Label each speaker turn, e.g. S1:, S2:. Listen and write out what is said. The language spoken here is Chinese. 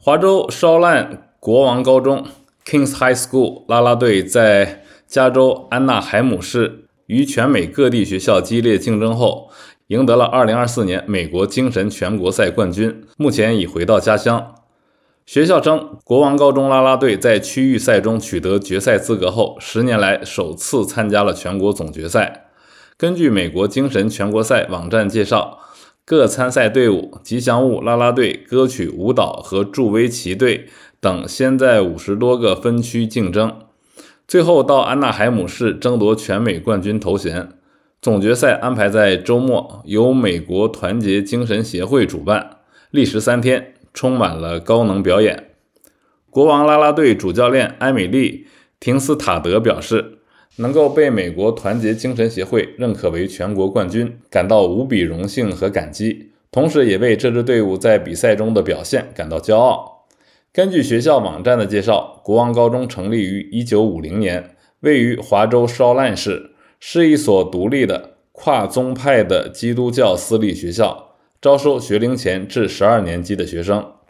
S1: 华州烧烂国王高中 King's High School 啦啦队在加州安纳海姆市与全美各地学校激烈竞争后，赢得了2024年美国精神全国赛冠军，目前已回到家乡。学校称，国王高中啦啦队在区域赛中取得决赛资格后，10年来首次参加了全国总决赛。根据美国精神全国赛网站介绍，各参赛队伍吉祥物啦啦队、歌曲舞蹈和助威旗队等先在50多个分区竞争，最后到安纳海姆市争夺全美冠军头衔。总决赛安排在周末，由美国团结精神协会主办，历时3天，充满了高能表演。国王啦啦队主教练埃米丽·廷斯塔德表示，能够被美国团结精神协会认可为全国冠军，感到无比荣幸和感激，同时也为这支队伍在比赛中的表现感到骄傲。根据学校网站的介绍，国王高中成立于1950年，位于华州烧烂市，是一所独立的跨宗派的基督教私立学校，招收学龄前至12年级的学生。